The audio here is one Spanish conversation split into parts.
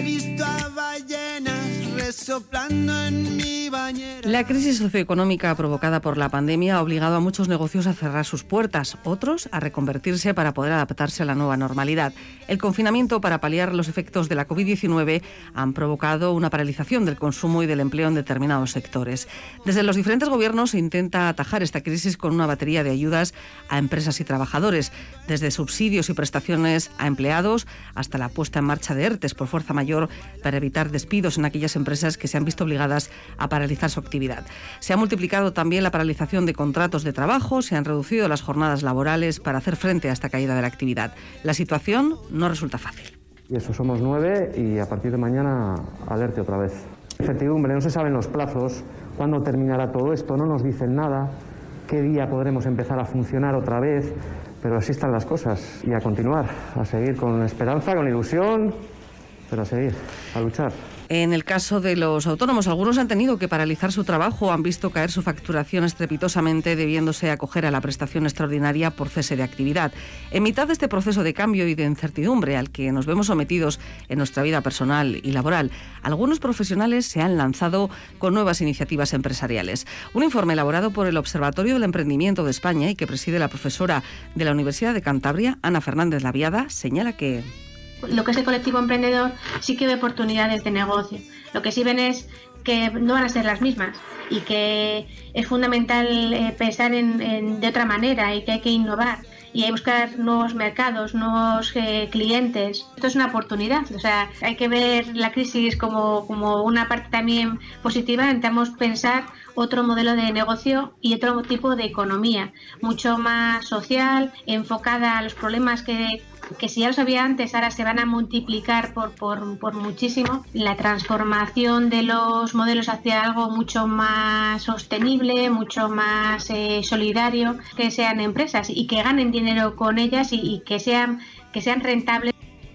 visto a ballenas resoplando en mi bañera. La crisis socioeconómica provocada por la pandemia ha obligado a muchos negocios a cerrar sus puertas, otros a reconvertirse para poder adaptarse a la nueva normalidad. El confinamiento para paliar los efectos de la COVID-19 han provocado una paralización del consumo y del empleo en determinados sectores. Desde los diferentes gobiernos se intenta atajar esta crisis con una batería de ayudas a empresas y trabajadores, desde subsidios y prestaciones a empleados hasta la puesta en marcha de ERTEs por fuerza mayor para evitar despidos en aquellas empresas que se han visto obligadas a paralizar su actividad. Se ha multiplicado también la paralización de contratos de trabajo, se han reducido las jornadas laborales para hacer frente a esta caída de la actividad. La situación no resulta fácil. Y eso, somos 9 y a partir de mañana alerte otra vez. Incertidumbre, no se saben los plazos, cuándo terminará todo esto, no nos dicen nada, qué día podremos empezar a funcionar otra vez, pero así están las cosas. Y a continuar, a seguir con esperanza, con ilusión, pero a seguir, a luchar. En el caso de los autónomos, algunos han tenido que paralizar su trabajo, han visto caer su facturación estrepitosamente, debiéndose acoger a la prestación extraordinaria por cese de actividad. En mitad de este proceso de cambio y de incertidumbre al que nos vemos sometidos en nuestra vida personal y laboral, algunos profesionales se han lanzado con nuevas iniciativas empresariales. Un informe elaborado por el Observatorio del Emprendimiento de España y que preside la profesora de la Universidad de Cantabria, Ana Fernández Laviada, señala que lo que es el colectivo emprendedor sí que ve oportunidades de negocio. Lo que sí ven es que no van a ser las mismas y que es fundamental pensar de otra manera y que hay que innovar y hay que buscar nuevos mercados, nuevos clientes. Esto es una oportunidad, o sea, hay que ver la crisis como una parte también positiva. Intentamos pensar otro modelo de negocio y otro tipo de economía, mucho más social, enfocada a los problemas que si ya los había antes, ahora se van a multiplicar por muchísimo. La transformación de los modelos hacia algo mucho más sostenible, mucho más solidario, que sean empresas y que ganen dinero con ellas y que sean rentables.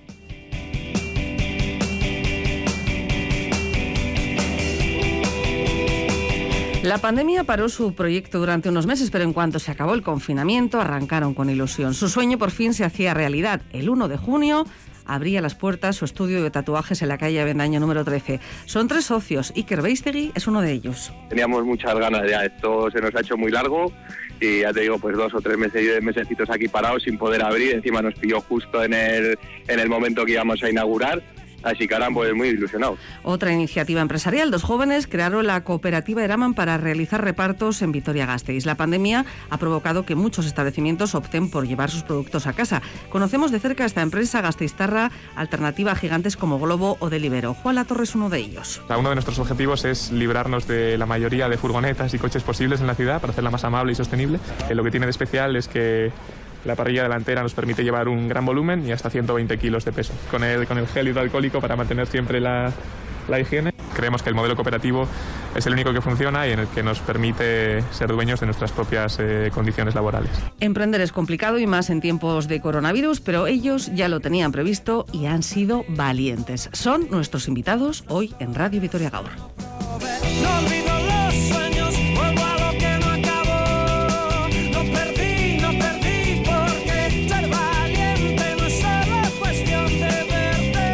La pandemia paró su proyecto durante unos meses, pero en cuanto se acabó el confinamiento, arrancaron con ilusión. Su sueño por fin se hacía realidad. El 1 de junio abría las puertas su estudio de tatuajes en la calle Avendaño número 13. Son 3 socios. Iker Beistegui es uno de ellos. Teníamos muchas ganas ya. Esto se nos ha hecho muy largo y ya te digo, pues 2 o 3 mesecitos aquí parados sin poder abrir. Encima nos pilló justo en el momento que íbamos a inaugurar. Así que ahora pues muy ilusionados. Otra iniciativa empresarial. 2 jóvenes crearon la cooperativa Eraman para realizar repartos en Vitoria-Gasteiz. La pandemia ha provocado que muchos establecimientos opten por llevar sus productos a casa. Conocemos de cerca esta empresa gasteiztarra, alternativa a gigantes como Globo o Deliveroo. Juan Latorre es uno de ellos. Uno de nuestros objetivos es librarnos de la mayoría de furgonetas y coches posibles en la ciudad para hacerla más amable y sostenible. Lo que tiene de especial es que la parrilla delantera nos permite llevar un gran volumen y hasta 120 kilos de peso. Con el gel hidroalcohólico para mantener siempre la higiene. Creemos que el modelo cooperativo es el único que funciona y en el que nos permite ser dueños de nuestras propias condiciones laborales. Emprender es complicado y más en tiempos de coronavirus, pero ellos ya lo tenían previsto y han sido valientes. Son nuestros invitados hoy en Radio Vitoria Gaur. No olvido los sueños, vuelvo a lo que no acabó. No perdí, porque ser valiente no es solo cuestión de verte.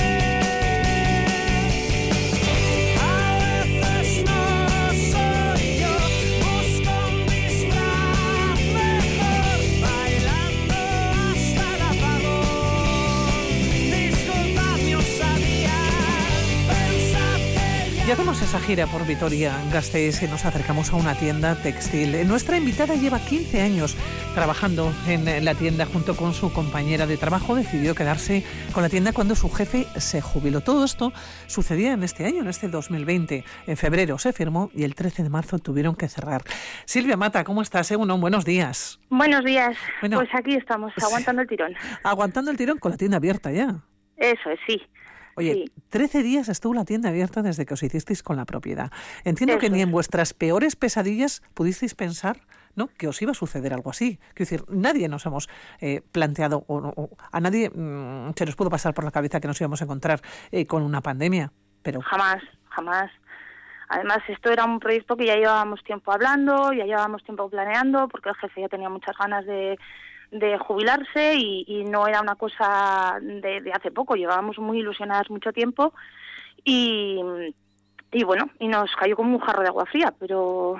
A veces no soy yo, busco un disfraz mejor, bailando hasta el apagón. Disculpad mi osadía, pensad que ya hacemos esa gira por Vitoria-Gasteiz y nos acercamos a una tienda textil. Nuestra invitada lleva 15 años trabajando en la tienda junto con su compañera de trabajo. Decidió quedarse con la tienda cuando su jefe se jubiló. Todo esto sucedía en este año, en este 2020. En febrero se firmó y el 13 de marzo tuvieron que cerrar. Silvia Mata, ¿cómo estás? Buenos días. Buenos días. Bueno, pues aquí estamos, aguantando el tirón. Aguantando el tirón con la tienda abierta ya. Eso es, sí. Oye, sí. 13 días estuvo la tienda abierta desde que os hicisteis con la propiedad. Entiendo que ni en vuestras peores pesadillas pudisteis pensar, ¿no?, que os iba a suceder algo así. Quiero decir, nadie nos hemos planteado, o a nadie se nos pudo pasar por la cabeza que nos íbamos a encontrar con una pandemia. Pero Jamás. Además, esto era un proyecto que ya llevábamos tiempo hablando, ya llevábamos tiempo planeando, porque el jefe ya tenía muchas ganas de jubilarse y no era una cosa de hace poco, llevábamos muy ilusionadas mucho tiempo y bueno, y nos cayó como un jarro de agua fría, pero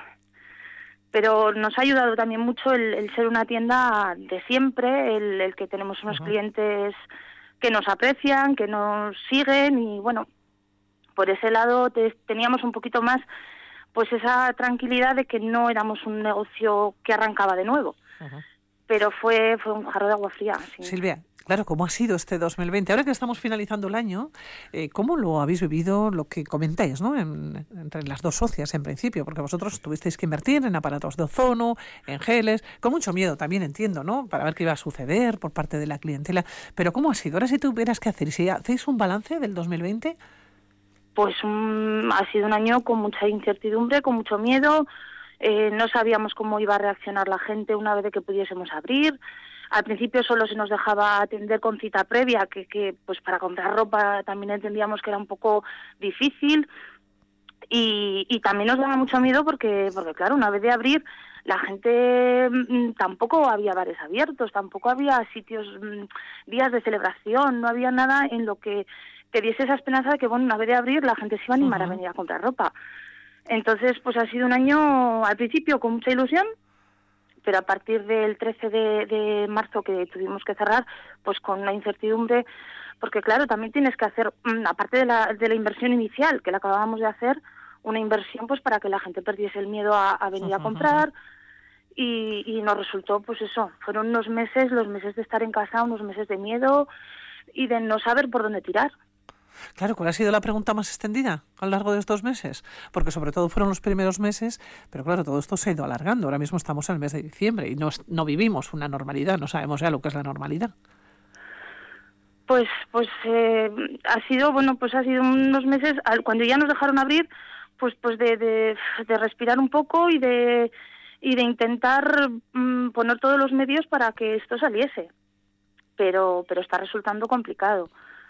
nos ha ayudado también mucho el ser una tienda de siempre, el que tenemos unos clientes que nos aprecian, que nos siguen y bueno, por ese lado teníamos un poquito más pues esa tranquilidad de que no éramos un negocio que arrancaba de nuevo. Pero fue un jarro de agua fría. Sí. Silvia, claro, ¿cómo ha sido este 2020? Ahora que estamos finalizando el año, ¿cómo lo habéis vivido, lo que comentáis, ¿no? Entre las dos socias en principio? Porque vosotros tuvisteis que invertir en aparatos de ozono, en geles, con mucho miedo también, entiendo, ¿no? Para ver qué iba a suceder por parte de la clientela. Pero ¿cómo ha sido? Ahora si tuvieras que hacer, si hacéis un balance del 2020... Pues ha sido un año con mucha incertidumbre, con mucho miedo. No sabíamos cómo iba a reaccionar la gente una vez de que pudiésemos abrir. Al principio solo se nos dejaba atender con cita previa, que pues para comprar ropa también entendíamos que era un poco difícil. Y también nos daba mucho miedo porque claro, una vez de abrir, la gente tampoco había bares abiertos, tampoco había sitios, días de celebración, no había nada en lo que diese esa esperanza de que, bueno, una vez de abrir la gente se iba a animar a venir a comprar ropa. Entonces, pues ha sido un año, al principio, con mucha ilusión, pero a partir del 13 de marzo que tuvimos que cerrar, pues con una incertidumbre, porque claro, también tienes que hacer, aparte de la inversión inicial, que la acabábamos de hacer, una inversión pues para que la gente perdiese el miedo a venir a comprar, y nos resultó, pues eso, fueron unos meses, los meses de estar en casa, unos meses de miedo y de no saber por dónde tirar. Claro, ¿cuál ha sido la pregunta más extendida a lo largo de estos meses? Porque sobre todo fueron los primeros meses, pero claro, todo esto se ha ido alargando. Ahora mismo estamos en el mes de diciembre y no vivimos una normalidad, no sabemos ya lo que es la normalidad. Pues ha sido unos meses, cuando ya nos dejaron abrir, pues de respirar un poco y de intentar poner todos los medios para que esto saliese. Pero está resultando complicado.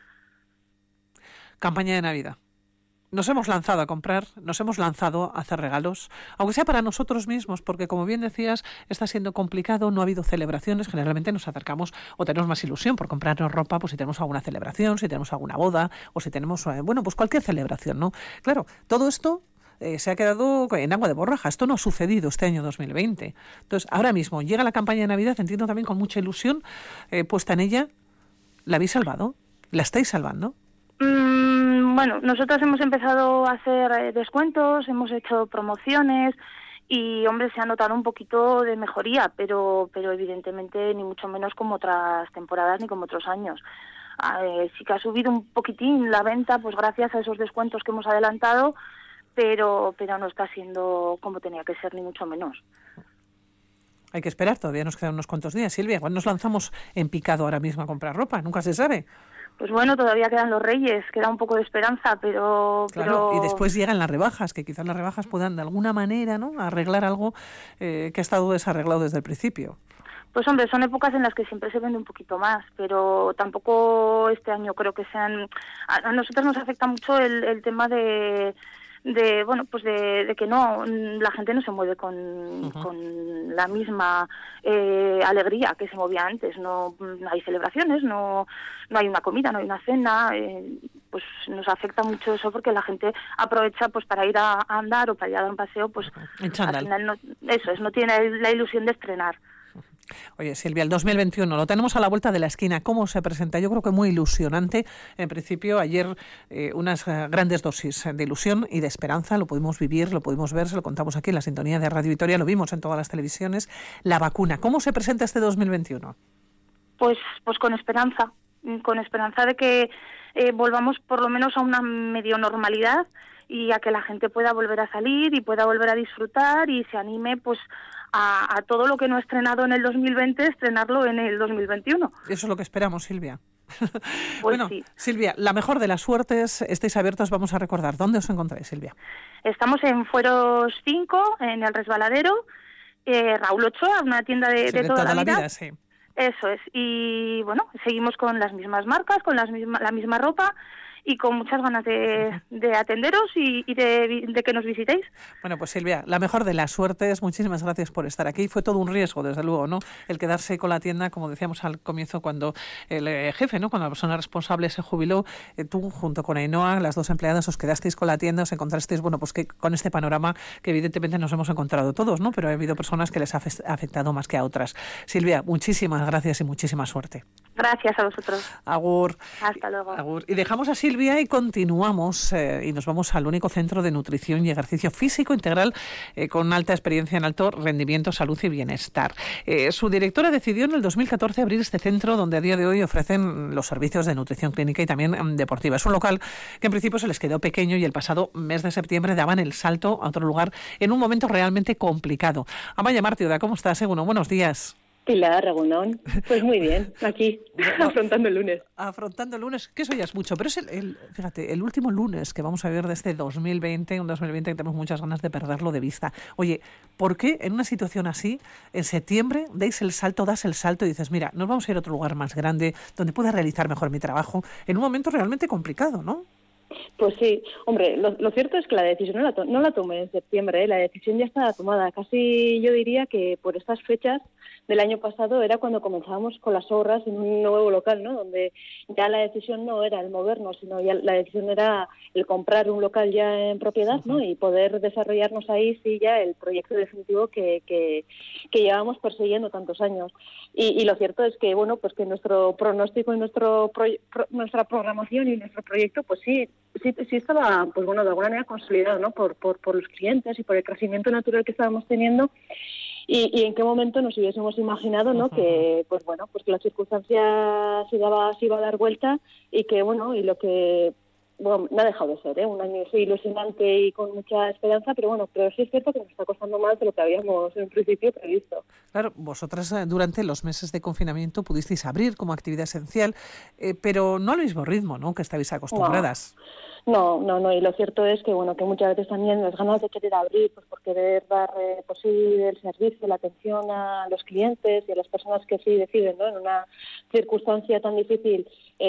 Campaña de Navidad. Nos hemos lanzado a comprar, nos hemos lanzado a hacer regalos, aunque sea para nosotros mismos, porque como bien decías, está siendo complicado, no ha habido celebraciones, generalmente nos acercamos o tenemos más ilusión por comprarnos ropa, pues si tenemos alguna celebración, si tenemos alguna boda o si tenemos, pues cualquier celebración, ¿no? Claro, todo esto se ha quedado en agua de borraja. Esto no ha sucedido este año 2020. Entonces, ahora mismo llega la campaña de Navidad, entiendo también con mucha ilusión puesta en ella. ¿La habéis salvado? ¿La estáis salvando? Bueno, nosotros hemos empezado a hacer descuentos, hemos hecho promociones y, hombre, se ha notado un poquito de mejoría, pero evidentemente ni mucho menos como otras temporadas ni como otros años. Sí que ha subido un poquitín la venta, pues gracias a esos descuentos que hemos adelantado, pero no está siendo como tenía que ser, ni mucho menos. Hay que esperar, todavía nos quedan unos cuantos días. Silvia, ¿cuándo nos lanzamos en picado ahora mismo a comprar ropa? Nunca se sabe. Pues bueno, todavía quedan los Reyes, queda un poco de esperanza, pero... Claro, y después llegan las rebajas, que quizás las rebajas puedan de alguna manera, ¿no?, arreglar algo que ha estado desarreglado desde el principio. Pues hombre, son épocas en las que siempre se vende un poquito más, pero tampoco este año creo que sean... A nosotros nos afecta mucho el tema de que no, la gente no se mueve con la misma alegría que se movía antes. No hay celebraciones, no hay una comida, no hay una cena. Pues nos afecta mucho eso porque la gente aprovecha pues para ir a andar o para ir a dar un paseo, pues al final no tiene la ilusión de estrenar. Oye, Silvia, el 2021 lo tenemos a la vuelta de la esquina. ¿Cómo se presenta? Yo creo que muy ilusionante. En principio, ayer unas grandes dosis de ilusión y de esperanza. Lo pudimos vivir, lo pudimos ver, se lo contamos aquí en la sintonía de Radio Vitoria, lo vimos en todas las televisiones. La vacuna, ¿cómo se presenta este 2021? Pues con esperanza de que volvamos por lo menos a una medio normalidad y a que la gente pueda volver a salir y pueda volver a disfrutar y se anime pues a todo lo que no ha estrenado en el 2020, estrenarlo en el 2021. Eso es lo que esperamos, Silvia. Pues bueno, sí. Silvia, la mejor de las suertes, estéis abiertos, vamos a recordar. ¿Dónde os encontráis, Silvia? Estamos en Fueros 5, en el Resbaladero, Raúl Ochoa, una tienda de toda la vida. Sí. Eso es. Y bueno, seguimos con las mismas marcas, con la misma ropa y con muchas ganas de atenderos y de que nos visitéis. Bueno, pues Silvia, la mejor de las suertes, muchísimas gracias por estar aquí. Fue todo un riesgo, desde luego, ¿no? El quedarse con la tienda, como decíamos al comienzo, cuando el jefe, ¿no? Cuando la persona responsable se jubiló, tú junto con Ainhoa, las dos empleadas, os quedasteis con la tienda, os encontrasteis, bueno, pues que con este panorama que evidentemente nos hemos encontrado todos, ¿no? Pero ha habido personas que les ha afectado más que a otras. Silvia, muchísimas gracias y muchísima suerte. Gracias a vosotros. Agur. Hasta luego. Agur. Y dejamos a Silvia y continuamos y nos vamos al único centro de nutrición y ejercicio físico integral con alta experiencia en alto rendimiento, salud y bienestar. Su directora decidió en el 2014 abrir este centro donde a día de hoy ofrecen los servicios de nutrición clínica y también deportiva. Es un local que en principio se les quedó pequeño y el pasado mes de septiembre daban el salto a otro lugar en un momento realmente complicado. Amaya Martioda, ¿cómo estás? Buenos días. Pilar, Ragunón. Pues muy bien, aquí, afrontando el lunes. Afrontando el lunes, que eso ya es mucho, pero es fíjate, el último lunes que vamos a ver de este 2020, un 2020 que tenemos muchas ganas de perderlo de vista. Oye, ¿por qué en una situación así, en septiembre, das el salto y dices, mira, nos vamos a ir a otro lugar más grande, donde pueda realizar mejor mi trabajo, en un momento realmente complicado, ¿no? Pues sí, hombre, lo cierto es que la decisión no la tomé en septiembre, la decisión ya estaba tomada. Casi yo diría que por estas fechas del año pasado era cuando comenzábamos con las obras en un nuevo local, ¿no? Donde ya la decisión no era el movernos, sino ya la decisión era el comprar un local ya en propiedad, ¿no? Y poder desarrollarnos ahí sí ya el proyecto definitivo que llevamos persiguiendo tantos años. Y lo cierto es que, bueno, pues que nuestro pronóstico y nuestra programación y nuestro proyecto, pues sí estaba, pues bueno, de alguna manera consolidado, ¿no? Por los clientes y por el crecimiento natural que estábamos teniendo. Y en qué momento nos hubiésemos imaginado, ¿no? Que, pues bueno, pues que la circunstancia se iba a dar vuelta y que, bueno, y lo que, bueno, no ha dejado de ser, un año ilusionante y con mucha esperanza, pero sí es cierto que nos está costando más de lo que habíamos en principio previsto. Claro, vosotras durante los meses de confinamiento pudisteis abrir como actividad esencial, pero no al mismo ritmo, ¿no?, que estabais acostumbradas. No, y lo cierto es que que muchas veces también las ganas de querer abrir, pues por querer dar pues sí el servicio, la atención a los clientes y a las personas que sí deciden, ¿no?, en una circunstancia tan difícil,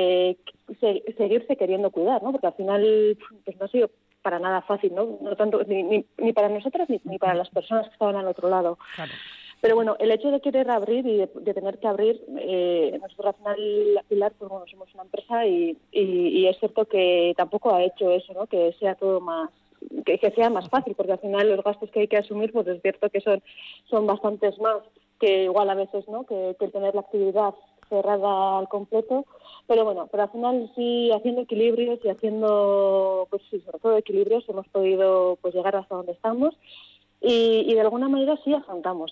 seguirse queriendo cuidar, ¿no?, porque al final pues no ha sido para nada fácil, no tanto ni para nosotras ni para las personas que estaban al otro lado. Claro. Pero bueno, el hecho de querer abrir y de tener que abrir, nosotros al final, Pilar, pues bueno, somos una empresa y es cierto que tampoco ha hecho eso, ¿no?, que sea todo más, que sea más fácil, porque al final los gastos que hay que asumir, pues es cierto que son bastantes más que igual a veces, ¿no?, que el tener la actividad cerrada al completo. Pero al final sí, haciendo equilibrios y haciendo, pues sí, sobre todo equilibrios, hemos podido pues llegar hasta donde estamos. Y de alguna manera sí afrontamos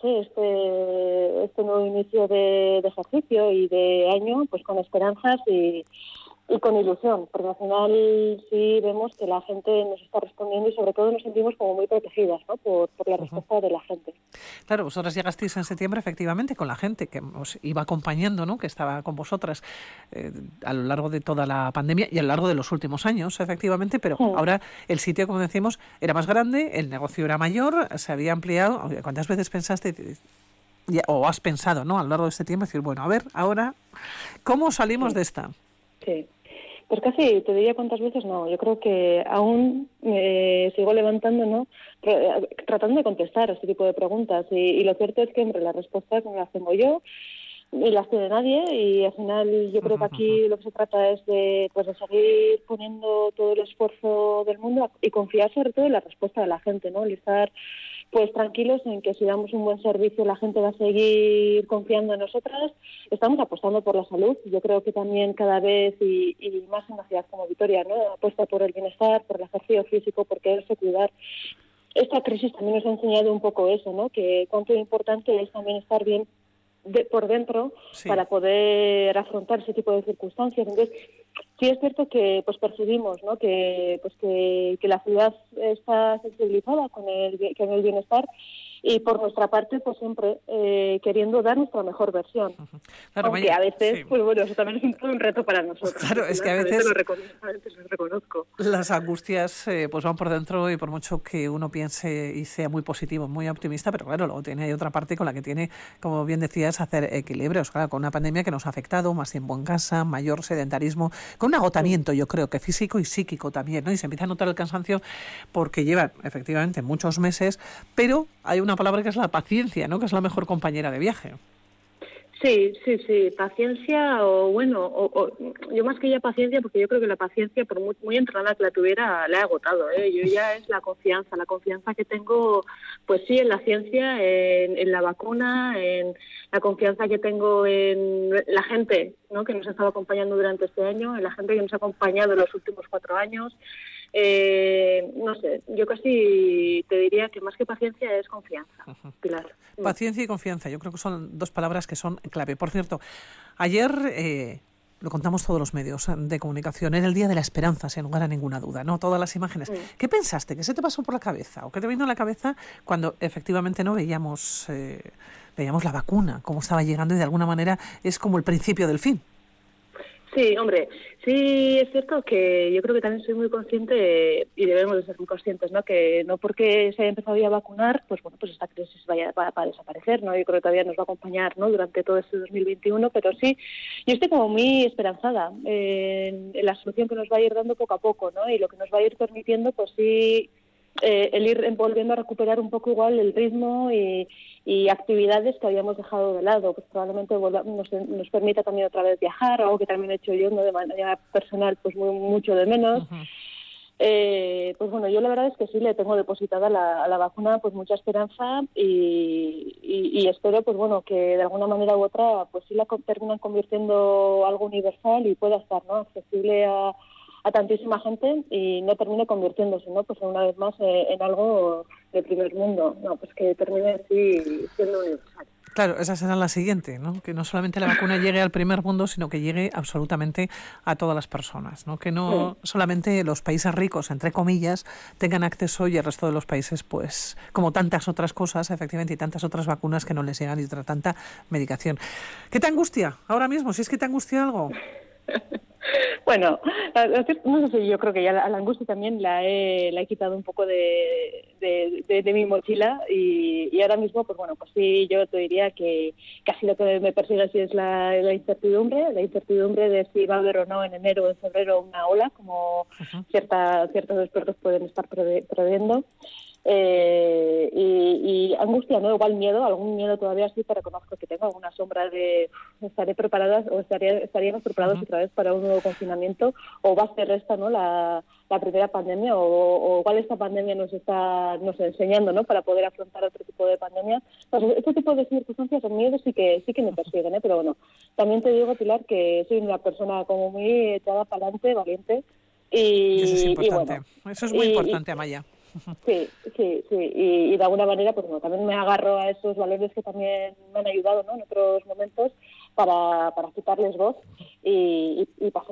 este nuevo inicio de ejercicio y de año pues con esperanzas y con ilusión, porque al final sí vemos que la gente nos está respondiendo y sobre todo nos sentimos como muy protegidas, ¿no?, por la respuesta de la gente. Claro, vosotras llegasteis en septiembre efectivamente con la gente que os iba acompañando, ¿no?, que estaba con vosotras a lo largo de toda la pandemia y a lo largo de los últimos años, efectivamente, pero ahora el sitio, como decimos, era más grande, el negocio era mayor, se había ampliado. ¿Cuántas veces pensaste o has pensado, ¿no?, a lo largo de este tiempo, decir, bueno, a ver, ahora, ¿cómo salimos de esta? Sí. Pues casi, te diría cuántas veces no. Yo creo que aún sigo levantando, ¿no?, tratando de contestar a este tipo de preguntas. Y lo cierto es que, hombre, las respuestas no las tengo yo ni las tiene nadie. Y al final yo creo que aquí lo que se trata es de seguir poniendo todo el esfuerzo del mundo y confiar sobre todo en la respuesta de la gente, ¿no?, el estar pues tranquilos en que si damos un buen servicio la gente va a seguir confiando en nosotras. Estamos apostando por la salud. Yo creo que también cada vez y más en una ciudad como Vitoria, ¿no?, apuesta por el bienestar, por el ejercicio físico, por quererse cuidar. Esta crisis también nos ha enseñado un poco eso, ¿no?, que cuánto importante es también estar bien por dentro para poder afrontar ese tipo de circunstancias. Entonces, sí es cierto que pues percibimos, ¿no?, que la ciudad está sensibilizada con el bienestar y por nuestra parte pues siempre queriendo dar nuestra mejor versión. Claro, aunque Maya, a veces sí. pues bueno, eso también es un reto para nosotros. Claro, es que a veces lo reconozco. Las angustias pues van por dentro, y por mucho que uno piense y sea muy positivo, muy optimista, pero claro, luego hay otra parte con la que tiene, como bien decías, hacer equilibrios. Claro, con una pandemia que nos ha afectado, más tiempo en casa, mayor sedentarismo, con un agotamiento, yo creo que físico y psíquico también, ¿no? Y se empieza a notar el cansancio porque llevan efectivamente muchos meses, pero hay una palabra que es la paciencia, ¿no? Que es la mejor compañera de viaje. Sí, paciencia o yo más que ya paciencia, porque yo creo que la paciencia, por muy entrenada que la tuviera, la he agotado, Yo ya es la confianza que tengo, pues sí, en la ciencia, en la vacuna, en la confianza que tengo en la gente, ¿no? Que nos ha estado acompañando durante este año, en la gente que nos ha acompañado en los últimos 4 años. No sé, yo casi te diría que más que paciencia es confianza, Pilar. Paciencia y confianza, yo creo que son 2 palabras que son clave. Por cierto, ayer lo contamos todos los medios de comunicación, era el Día de la Esperanza, sin lugar a ninguna duda, ¿no? Todas las imágenes. ¿Qué pensaste? ¿Qué se te pasó por la cabeza? ¿O qué te vino a la cabeza cuando efectivamente no veíamos la vacuna, cómo estaba llegando, y de alguna manera es como el principio del fin? Sí, hombre, sí es cierto que yo creo que también soy muy consciente, y debemos de ser muy conscientes, ¿no? Que no porque se haya empezado ya a vacunar, pues bueno, pues esta crisis va a desaparecer, ¿no? Yo creo que todavía nos va a acompañar, ¿no? Durante todo este 2021, pero sí, yo estoy como muy esperanzada en la solución que nos va a ir dando poco a poco, ¿no? Y lo que nos va a ir permitiendo, pues sí, el ir volviendo a recuperar un poco igual el ritmo y actividades que habíamos dejado de lado, pues probablemente nos permita también otra vez viajar, algo que también he hecho yo, ¿no? De manera personal, pues mucho de menos. Pues bueno, yo la verdad es que sí le tengo depositada a la vacuna pues mucha esperanza, y espero pues bueno que de alguna manera u otra pues sí la terminan convirtiendo algo universal y pueda estar, ¿no? Accesible a tantísima gente, y no termine convirtiéndose, ¿no? Pues una vez más en algo de primer mundo, no, pues que termine sí siendo universal. Claro, esa será la siguiente, ¿no? Que no solamente la vacuna llegue al primer mundo, sino que llegue absolutamente a todas las personas, ¿no? Que no solamente los países ricos, entre comillas, tengan acceso, y el resto de los países, pues, como tantas otras cosas, efectivamente, y tantas otras vacunas que no les llegan, y tanta medicación. ¿Qué te angustia ahora mismo? Si es que te angustia algo. Bueno, no sé si yo creo que ya la angustia también la he quitado un poco de mi mochila, y ahora mismo, pues bueno, pues sí, yo te diría que casi lo que me persigue así es la incertidumbre de si va a haber o no en enero o en febrero una ola, como ciertos expertos pueden estar previendo. Y angustia, no, igual miedo, algún miedo todavía sí, te reconozco que tengo alguna sombra de estaré preparadas o estaríamos preparados otra vez para un nuevo confinamiento, o va a ser esta, ¿no? la primera pandemia, o cuál esta pandemia nos está enseñando, ¿no? Para poder afrontar otro tipo de pandemia. Entonces, este tipo de circunstancias, el miedo sí que me persiguen, pero bueno, también te digo, Pilar, que soy una persona como muy echada para adelante, valiente, y eso es importante, bueno, eso es muy importante, Amaya. Sí, y de alguna manera pues bueno, también me agarro a esos valores que también me han ayudado, ¿no? En otros momentos para quitarles voz y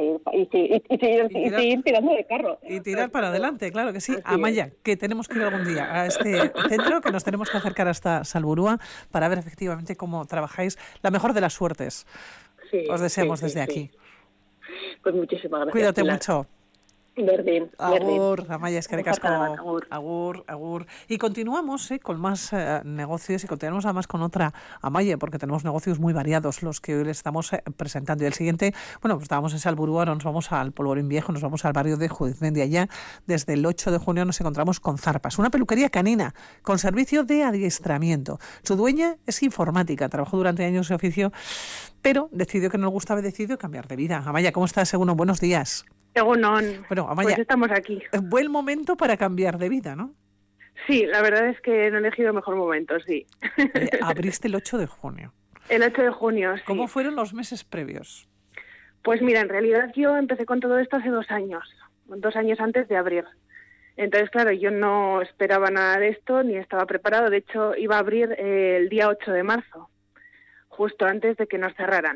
seguir tirando de carro. Y tirar para adelante, claro que sí. Amaya, que tenemos que ir algún día a este centro, que nos tenemos que acercar hasta Salburua para ver efectivamente cómo trabajáis. La mejor de las suertes. Os deseamos desde aquí. Pues muchísimas gracias. Cuídate Pilar. mucho. Berdin. Agur, Amaya, eskerrik asko. Agur. Y continuamos con más negocios, y continuamos además con otra Amaya, porque tenemos negocios muy variados los que hoy les estamos presentando. Y el siguiente, bueno, pues estábamos en Salburua, ahora nos vamos al Polvorín Viejo, nos vamos al barrio de Juzmendi. Allá, desde el 8 de junio nos encontramos con Zarpas, una peluquería canina con servicio de adiestramiento. Su dueña es informática, trabajó durante años de oficio, pero decidió que no le gustaba y decidió cambiar de vida. Amaya, ¿cómo estás? Según buenos días. Bueno, Amaya, pues estamos aquí. Buen momento para cambiar de vida, ¿no? Sí, la verdad es que no he elegido el mejor momento, sí. Abriste el 8 de junio. El 8 de junio, sí. ¿Cómo fueron los meses previos? Pues mira, en realidad yo empecé con todo esto hace 2 años, 2 años antes de abrir. Entonces, claro, yo no esperaba nada de esto, ni estaba preparado. De hecho, iba a abrir el día 8 de marzo, justo antes de que nos cerraran.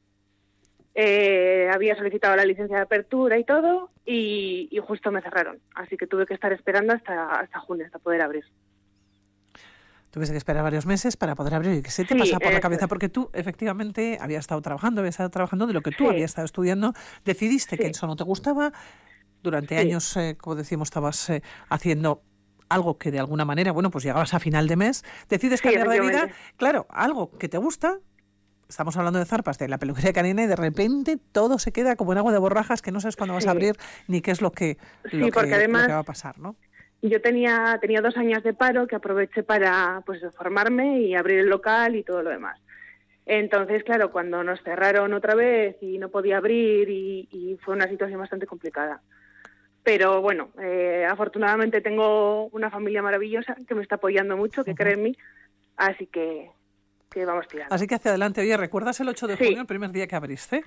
Había solicitado la licencia de apertura y todo, y justo me cerraron. Así que tuve que estar esperando hasta junio, hasta poder abrir. Tuviste que esperar varios meses para poder abrir. ¿Qué se te pasa por la cabeza? Porque tú, efectivamente, habías estado trabajando de lo que tú habías estado estudiando. Decidiste que eso no te gustaba. Durante años, como decíamos, estabas haciendo algo que de alguna manera, bueno, pues llegabas a final de mes. Decides cambiar de vida. Claro, algo que te gusta. Estamos hablando de zarpas, de la peluquería canina, y de repente todo se queda como en agua de borrajas, que no sabes cuándo vas a abrir ni qué es lo que va a pasar, ¿no? Yo tenía 2 años de paro que aproveché para pues formarme y abrir el local y todo lo demás. Entonces, claro, cuando nos cerraron otra vez y no podía abrir y fue una situación bastante complicada. Pero bueno, afortunadamente tengo una familia maravillosa que me está apoyando mucho, que cree en mí, así que vamos tirando. Así que hacia adelante. Oye, ¿recuerdas el 8 de junio, el primer día que abriste?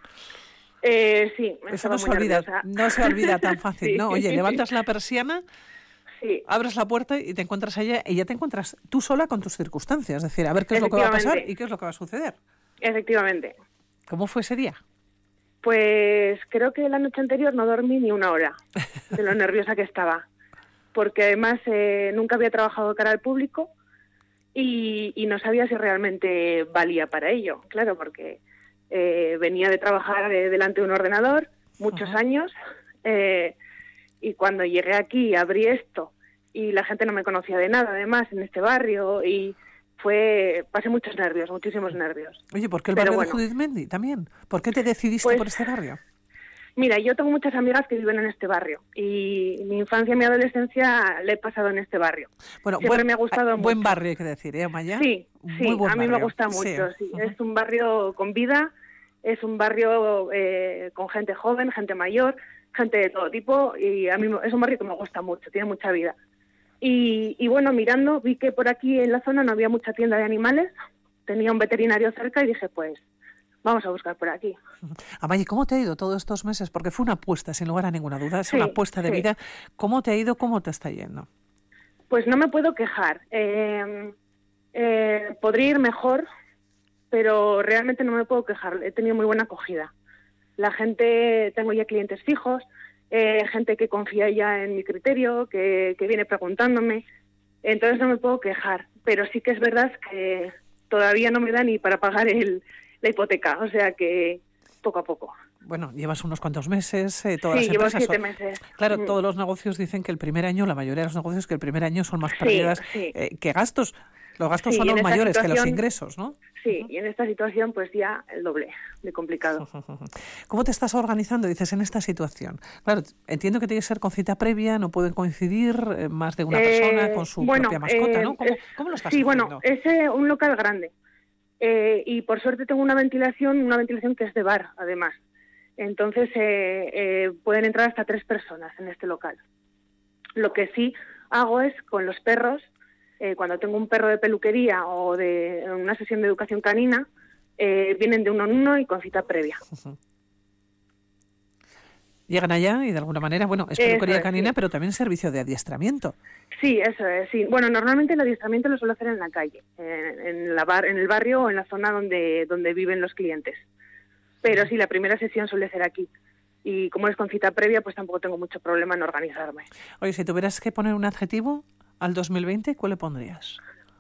Sí. Eso no se olvida tan fácil, ¿no? Oye, levantas la persiana... Sí. Abres la puerta y te encuentras allá y ya te encuentras tú sola con tus circunstancias. Es decir, a ver qué es lo que va a pasar y qué es lo que va a suceder. Efectivamente. ¿Cómo fue ese día? Pues creo que la noche anterior no dormí ni una hora de lo nerviosa que estaba. Porque además nunca había trabajado de cara al público y no sabía si realmente valía para ello. Claro, porque venía de trabajar delante de un ordenador muchos años. Y cuando llegué aquí, abrí esto y la gente no me conocía de nada, además, en este barrio, y pasé muchos nervios, muchísimos nervios. Oye, ¿por qué el barrio de Judith Mendy también? ¿Por qué te decidiste por este barrio? Mira, yo tengo muchas amigas que viven en este barrio y mi infancia y mi adolescencia la he pasado en este barrio. Bueno, siempre me ha gustado mucho. Buen barrio, hay que decir, ¿eh, Amaya? Sí, a mí me gusta mucho. Sí. Es un barrio con vida, es un barrio con gente joven, gente mayor, gente de todo tipo, y a mí es un barrio que me gusta mucho, tiene mucha vida. Y bueno, mirando, vi que por aquí en la zona no había mucha tienda de animales, tenía un veterinario cerca y dije, pues, vamos a buscar por aquí. Amaya, ¿cómo te ha ido todos estos meses? Porque fue una apuesta, sin lugar a ninguna duda, es una apuesta de vida. ¿Cómo te ha ido? ¿Cómo te está yendo? Pues no me puedo quejar. Podría ir mejor, pero realmente no me puedo quejar. He tenido muy buena acogida. La gente, tengo ya clientes fijos, gente que confía ya en mi criterio, que viene preguntándome, entonces no me puedo quejar, pero sí que es verdad que todavía no me da ni para pagar la hipoteca, o sea que poco a poco. Bueno, llevas unos cuantos meses, todas las llevo empresas 7 meses. Claro, todos los negocios dicen que el primer año, la mayoría de los negocios, que el primer año son más pérdidas que gastos. Los gastos son aún mayores que los ingresos, ¿no? Sí, y en esta situación pues ya el doble de complicado. ¿Cómo te estás organizando, dices, en esta situación? Claro, entiendo que tiene que ser con cita previa, no pueden coincidir más de una persona con su propia mascota, ¿no? ¿Cómo lo estás haciendo? Bueno, es un local grande y por suerte tengo una ventilación que es de bar, además. Entonces pueden entrar hasta 3 personas en este local. Lo que sí hago es con los perros, cuando tengo un perro de peluquería o de una sesión de educación canina, vienen de uno en uno y con cita previa. Llegan allá y de alguna manera, bueno, es peluquería canina, pero también servicio de adiestramiento. Sí, eso es, sí. Bueno, normalmente el adiestramiento lo suelo hacer en la calle, en el barrio o en la zona donde viven los clientes. Pero sí, la primera sesión suele ser aquí. Y como es con cita previa, pues tampoco tengo mucho problema en organizarme. Oye, si tuvieras que poner un adjetivo al 2020, ¿cuál le pondrías?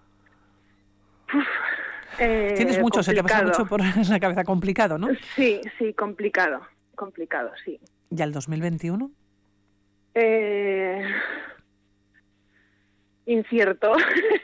Tienes mucho, complicado. Se te pasa mucho por la cabeza. Complicado, ¿no? Sí, complicado, sí. ¿Y al 2021? Incierto.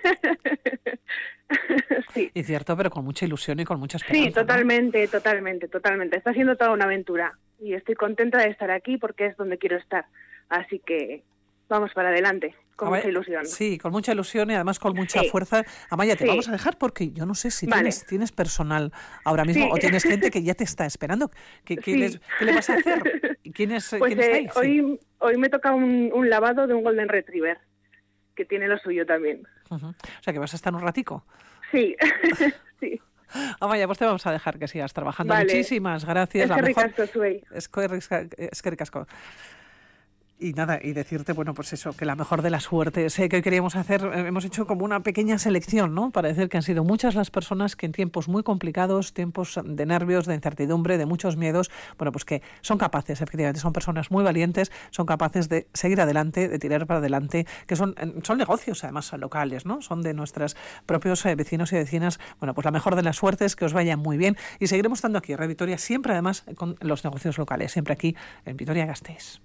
Sí. Incierto, pero con mucha ilusión y con mucha esperanza. Sí, totalmente. Está siendo toda una aventura y estoy contenta de estar aquí porque es donde quiero estar. Así que vamos para adelante, con mucha ilusión. Sí, con mucha ilusión y además con mucha fuerza. Amaya, te vamos a dejar porque yo no sé si tienes personal ahora mismo o tienes gente que ya te está esperando. ¿Qué le vas a hacer? ¿Quién estáis? Hoy me toca un lavado de un Golden Retriever, que tiene lo suyo también. O sea, que vas a estar un ratico. Sí, sí. Amaya, pues te vamos a dejar que sigas trabajando. Muchísimas gracias. Eskerrik asko zuei. Eskerrik asko. Y nada, y decirte, bueno, pues eso, que la mejor de las suertes. Sé que hoy queríamos hacer, hemos hecho como una pequeña selección, ¿no? Para decir que han sido muchas las personas que en tiempos muy complicados, tiempos de nervios, de incertidumbre, de muchos miedos, bueno, pues que son capaces, efectivamente, son personas muy valientes, son capaces de seguir adelante, de tirar para adelante, que son negocios, además, locales, ¿no? Son de nuestros propios vecinos y vecinas. Bueno, pues la mejor de las suertes, que os vaya muy bien. Y seguiremos estando aquí, Radio Vitoria, siempre además con los negocios locales, siempre aquí en Vitoria-Gasteiz.